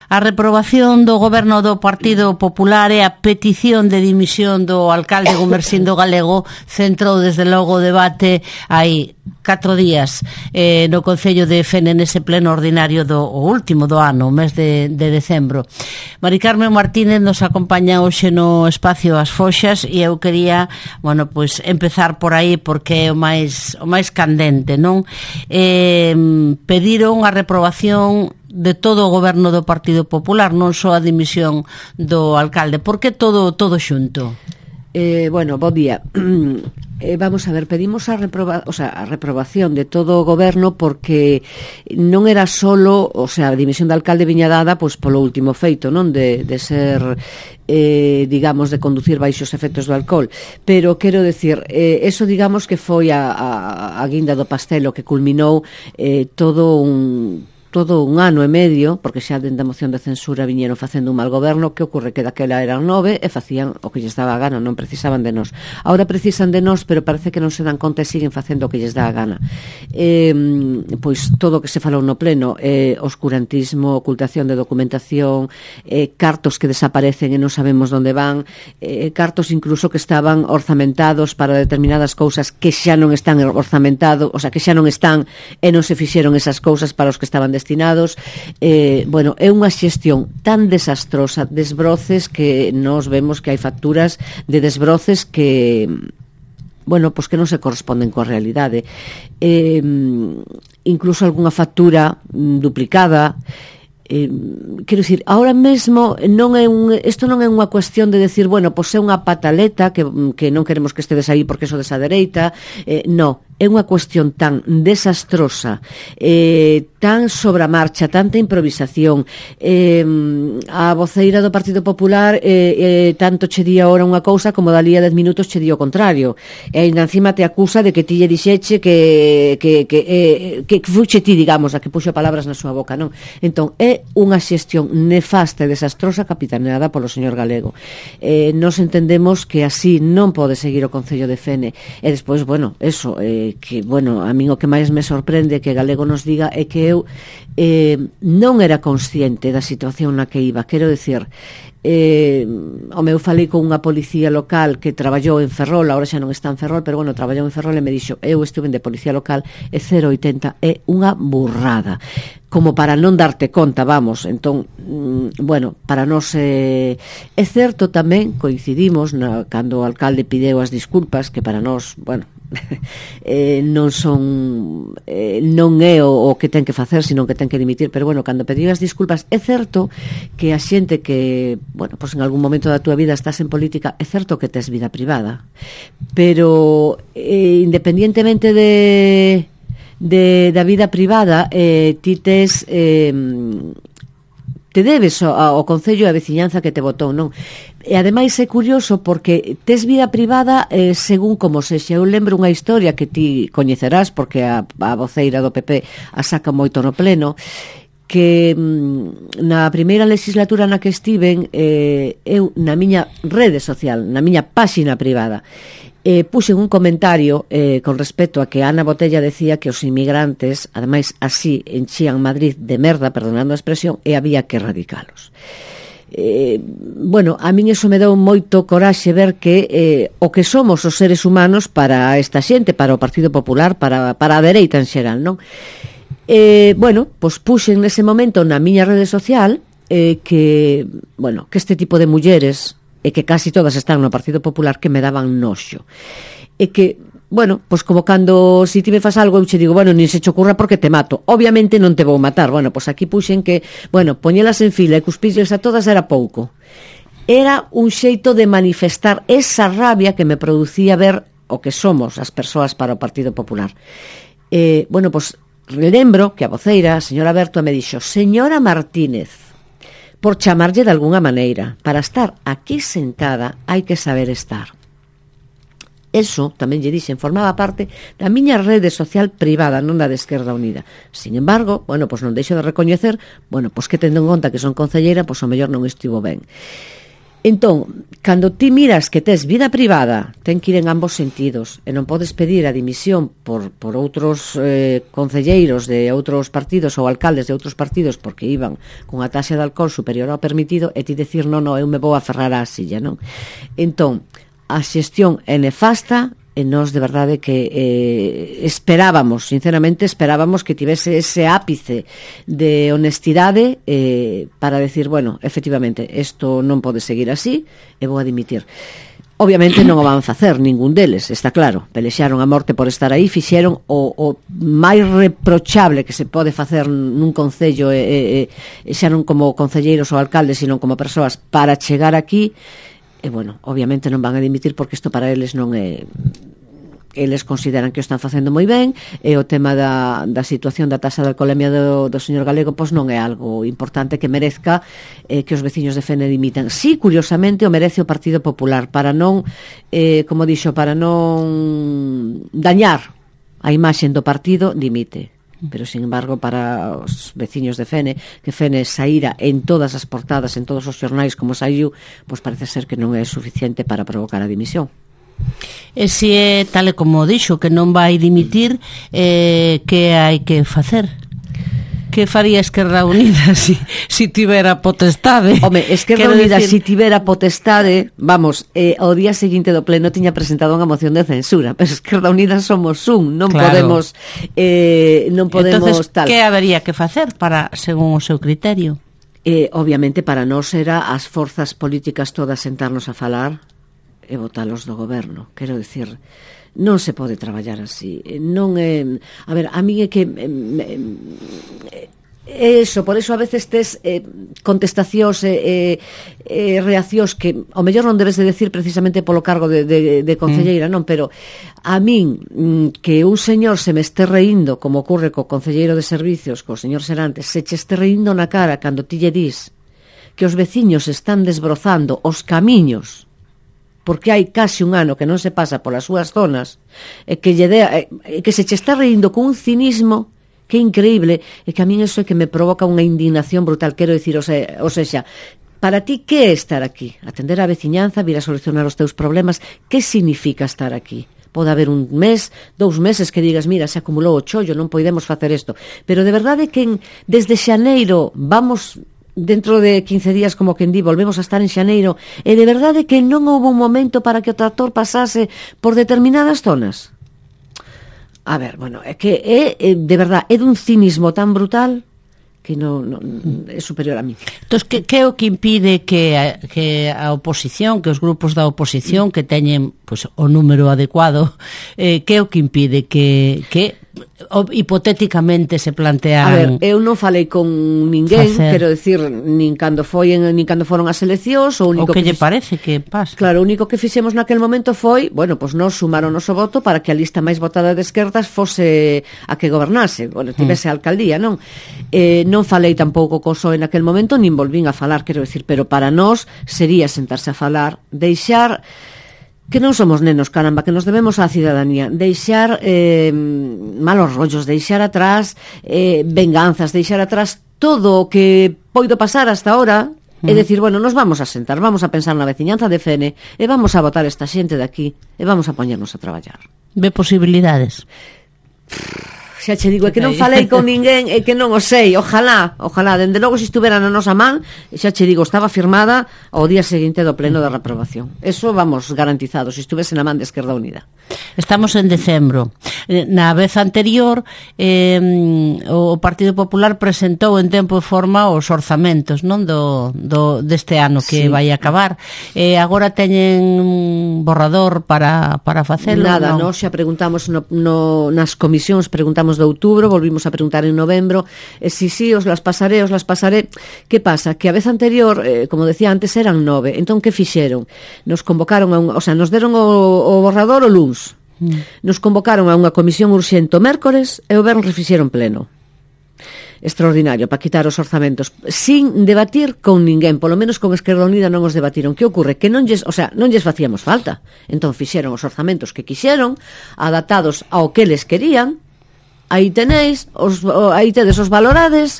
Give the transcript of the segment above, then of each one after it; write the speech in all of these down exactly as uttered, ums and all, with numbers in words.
A reprobación do goberno do Partido Popular e a petición de dimisión do alcalde Gumersindo Galego centrou desde logo o debate hai catro días eh, no Concello de Fene nese pleno ordinario do o último do ano, o mes de, de decembro. Mari Carmen Martínez nos acompaña hoxe no espacio As Foxas e eu quería, bueno, pois empezar por aí porque é o máis o máis candente, non? Eh, pediron a reprobación de todo o goberno do Partido Popular, non só a dimisión do alcalde. Por que todo todo xunto? Eh, bueno, bo día. Eh, vamos a ver, pedimos a, reproba, o sea, a reprobación de todo o goberno porque non era solo, o sea, a dimisión do alcalde viña dada pois polo último feito, non de, de ser eh, digamos, de conducir baixo os efectos do alcohol, pero quero decir, eh, eso digamos que foi a, a, a guinda do pastelo que culminou eh, todo un todo un ano e medio, porque xa dende a moción de censura viñeron facendo un mal goberno. Que ocorre? Que daquela eran nove e facían o que lles daba a gana, non precisaban de nós. Ahora precisan de nós, pero parece que non se dan conta e siguen facendo o que lles dá a gana. Eh, pois todo o que se falou no pleno, eh, oscurantismo, ocultación de documentación, eh, cartos que desaparecen e non sabemos onde van, eh, cartos incluso que estaban orzamentados para determinadas cousas que xa non están orzamentados, o sea, que xa non están e non se fixeron esas cousas para os que estaban destinados. Eh, bueno, é unha xestión tan desastrosa, desbroces que nos vemos que hai facturas de desbroces que, bueno, pois que non se corresponden coa realidade. Eh, incluso algunha factura mm, duplicada. Eh, quero dicir, ahora mesmo non é un, isto non é unha cuestión de decir, bueno, pois é unha pataleta que, que non queremos que estedes aí porque eso desa dereita, eh, non, é unha cuestión tan desastrosa, eh, tan sobre a marcha, tanta improvisación. Eh, a voceira do Partido Popular eh, eh, tanto che di ahora unha cousa como dali a dez minutos che di o contrario, e ainda encima te acusa de que ti lle dixeche que que, que, eh, que fuche ti, digamos, a que puxo palabras na súa boca, non? Entón, é unha xestión nefasta e desastrosa capitaneada polo señor Galego. Eh, nos entendemos que así non pode seguir o Concello de Fene. E despois, bueno, eso, eh, que, bueno, a min o que máis me sorprende que Galego nos diga é que eu eh, non era consciente da situación na que iba. Quero decir, eh, o meu falei con unha policía local que traballou en Ferrol, agora xa non está en Ferrol, pero bueno, traballou en Ferrol e me dixo, eu estuve de policía local e cero oitenta é unha burrada, como para non darte conta, vamos. Entón, mm, bueno, para nós eh, é certo tamén, coincidimos na, cando o alcalde pideu as disculpas, que para nós, bueno, eh, non son eh, non é o, o que ten que facer, sino que ten que dimitir, pero bueno, cando pediu as disculpas, é certo que a xente que, bueno, pois en algún momento da túa vida estás en política, é certo que tes vida privada, pero eh, independientemente de de da vida privada, eh, ti tes eh, te debes ao, ao Concello e a veciñanza que te votou, non? E ademais é curioso porque tes vida privada eh, según como sexa. Eu lembro unha historia que ti coñecerás porque a, a voceira do P P a saca moito no pleno, que mm, na primeira legislatura na que estiven, eh, eu na miña rede social, na miña páxina privada, eh, puxen un comentario eh, con respecto a que Ana Botella decía que os inmigrantes, ademais así, enchían Madrid de merda, perdonando a expresión, e había que erradicalos. Eh, bueno, a min eso me deu moito coraxe ver que eh, o que somos os seres humanos para esta xente, para o Partido Popular, para, para a dereita en xeral, non? Eh, bueno, pois puxen nese momento na miña rede social eh, que, bueno, que este tipo de mulleres, e que casi todas están no Partido Popular, que me daban noxo, e que, bueno, pois como cando si ti me fas algo eu che digo, bueno, nin se che ocurra porque te mato, obviamente non te vou matar. Bueno, pois aquí puxen que, bueno, poñelas en fila e cuspirles a todas era pouco. Era un xeito de manifestar esa rabia que me producía ver o que somos as persoas para o Partido Popular. Eh, bueno, pois lembro que a voceira, a señora Berto, me dixo, señora Martínez, por chamarlle de algunha maneira, para estar aquí sentada hai que saber estar. Eso, tamén lle dixen, formaba parte da miña rede social privada, non da de Esquerda Unida. Sin embargo, bueno, pois non deixo de recoñecer, bueno, pois que tendo en conta que son concelleira, pois o mellor non estivo ben. Entón, cando ti miras que tes vida privada, ten que ir en ambos sentidos, e non podes pedir a dimisión por, por outros eh, concelleiros de outros partidos ou alcaldes de outros partidos porque iban cunha taxa de alcohol superior ao permitido e ti decir, non, non, eu me vou aferrar á silla, non? Entón, a xestión é nefasta, e nós de verdade que eh, esperábamos, sinceramente esperábamos que tivese ese ápice de honestidade eh, para decir, bueno, efectivamente isto non pode seguir así e vou a dimitir. Obviamente non o van facer ningún deles, está claro, pelexaron a morte por estar aí, fixeron o, o máis reprochable que se pode facer nun concello e, e, e xa non como concelleiros ou alcaldes, sino como persoas para chegar aquí. E, bueno, obviamente non van a dimitir porque isto para eles non é... Eles consideran que o están facendo moi ben e o tema da, da situación da taxa de alcoholemia do, do señor Galego pois non é algo importante que merezca eh, que os veciños de Fene dimitan. Sí, curiosamente, o merece o Partido Popular para non, eh, como dixo, para non dañar a imaxe do partido, dimite. Pero, sin embargo, para os veciños de Fene, que Fene saíra en todas as portadas, en todos os xornais como saiu, pois parece ser que non é suficiente para provocar a dimisión. E se é tal e como dixo que non vai dimitir, eh, que hai que facer? Que faría Esquerda Unida si, si tivera potestade? Home, Esquerda Unida decir... si tivera potestade, vamos, eh, ao día seguinte do pleno tiña presentado unha moción de censura, pero Esquerda Unida somos un, non claro. podemos eh, non podemos Entonces, tal. Que habería que facer para, según o seu criterio? Eh, obviamente para nós era as forzas políticas todas sentarnos a falar e votalos do goberno, quero dicir, non se pode traballar así, non é, a ver, a mí é que é eso, por eso a veces tes eh, contestacións e eh, eh, reaccións que ao mellor non debes de decir precisamente polo cargo de, de, de concelleira, mm. non, pero a min que un señor se me este reindo, como ocurre co concelleiro de servicios, co señor Serantes, se che este reindo na cara cando ti lle dis que os veciños están desbrozando os camiños porque hai case un ano que non se pasa polas súas zonas e que, lle dea, e que se che está reindo con un cinismo que é increíble e que a min eso é que me provoca unha indignación brutal, quero dicir, o, se, o sexa, para ti que é estar aquí? Atender a veciñanza, vir a solucionar os teus problemas, que significa estar aquí? Pode haber un mes, dous meses que digas, mira, se acumulou o chollo, non podemos facer isto, pero de verdade que en, desde xaneiro vamos... dentro de quince días, como quen di, volvemos a estar en xaneiro, e de verdade que non houve un momento para que o tractor pasase por determinadas zonas. A ver, bueno, é que é, é de verdade, é dun cinismo tan brutal que non, non é superior a mí. Entón, que, que é o que impide que a, que a oposición, que os grupos da oposición que teñen pues, o número adecuado, eh, que é o que impide que... que o, hipotéticamente se plantean. A ver, eu non falei con ninguén, facer. Quero decir, nin cando foi en, nin cando foron as eleccións, o único o que, que lle fix... parece que pasa. Claro, o único que fixemos naquel momento foi, bueno, pois pues nos sumaron o noso voto para que a lista máis votada de esquerdas fose a que gobernase, bueno, tivese mm. a alcaldía, non? Eh, non falei tampouco co P S O E naquel momento, nin volvín a falar, quero decir, pero para nós sería sentarse a falar, deixar que non somos nenos, caramba, que nos debemos á cidadanía, deixar eh, malos rollos, deixar atrás eh, venganzas, deixar atrás todo o que poido pasar hasta ahora e decir, bueno, nos vamos a sentar, vamos a pensar na veciñanza de Fene e vamos a votar esta xente de aquí e vamos a poñernos a traballar. Ve posibilidades? Xa che digo, é que non falei con ninguén, é que non o sei, ojalá, ojalá, dende logo se estuvera na nosa man, xa che digo, estaba firmada ao día seguinte do pleno de reprobación. Eso, vamos, garantizado, se estuvese na man de Esquerda Unida. Estamos en decembro. Na vez anterior, eh, o Partido Popular presentou en tempo e forma os orzamentos, non, do, do deste ano que sí. vai acabar. Eh, agora teñen un borrador para, para facelo? Nada, non? Nós xa preguntamos no, no, nas comisións, preguntamos de outubro, volvimos a preguntar en novembro, e si si, os las pasaré, os las pasaré. Que pasa? Que a vez anterior, eh, como decía antes, eran nove. Entón, que fixeron? Nos convocaron, a un, o sea, nos deron o, o borrador o luns. Mm. Nos convocaron a unha comisión urxente o mércores e o venres fixeron pleno. Extraordinario, para quitar os orzamentos sin debatir con ninguén, polo menos con Esquerda Unida non os debatiron. Que ocorre? Que non lles, o sea, non lles facíamos falta. Entón fixeron os orzamentos que quixeron, adaptados ao que les querían. Aí tenéis, os, aí tedes os valorades,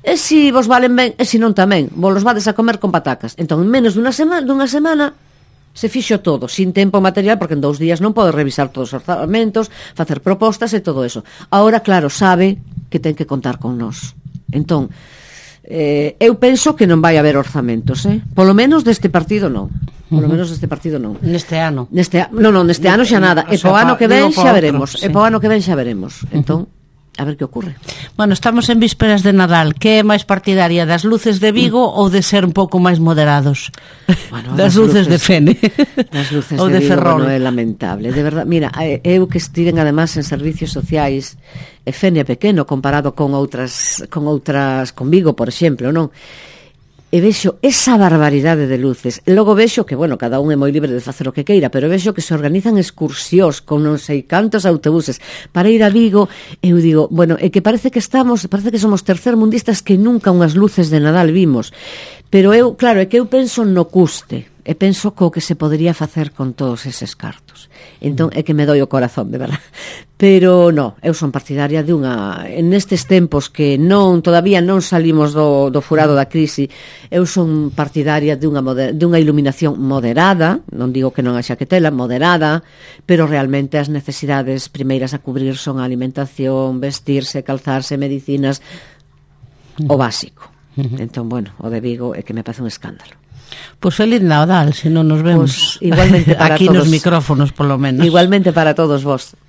E si vos valen ben, e si non tamén, vos los vades a comer con patacas. Entón, en menos dunha semana, dunha semana se fixo todo, sin tempo material, porque en dous días non pode revisar todos os orzamentos, facer propostas e todo eso. Ahora, claro, sabe que ten que contar con nós. Entón, eh, eu penso que non vai haber orzamentos, eh? Polo menos deste partido non. Polo menos deste partido non. Neste ano. Neste, non, non, neste ano xa nada. E po ano que ven xa veremos. E po ano que ven xa veremos. Entón, a ver que ocurre. Bueno, estamos en vísperas de Nadal. Que é máis partidaria, das luces de Vigo mm. ou de ser un pouco máis moderados? Bueno, das, das luces, luces de Fene. Das luces ou de, de Vigo, Ferrol. Bueno, é lamentable. De verdad, mira, eu que estiven además en servicios sociais, e Fene é pequeno comparado con outras, con outras, con Vigo, por exemplo, non? E vexo esa barbaridade de luces. E logo vexo que, bueno, cada un é moi libre de facer o que queira, pero vexo que se organizan excursións con non sei cantos autobuses para ir a Vigo. Eu digo, bueno, é que parece que estamos, parece que somos tercermundistas, que nunca unhas luces de Nadal vimos. Pero eu, claro, é que eu penso no custe, e penso co que se podría facer con todos eses cartos. Entón, é que me doi o corazón, de verdad. Pero, no, eu son partidaria de unha... En nestes tempos que non, todavía non salimos do, do furado da crise, eu son partidaria de unha, moder, de unha iluminación moderada, non digo que non haxa que tela, moderada, pero realmente as necesidades primeiras a cubrir son a alimentación, vestirse, calzarse, medicinas, o básico. Entón, bueno, o de Vigo é que me parece un escándalo. Pois pues feliz Nadal, se non nos vemos. Pues igualmente para aquí todos, nos micrófonos, polo menos. Igualmente para todos vos.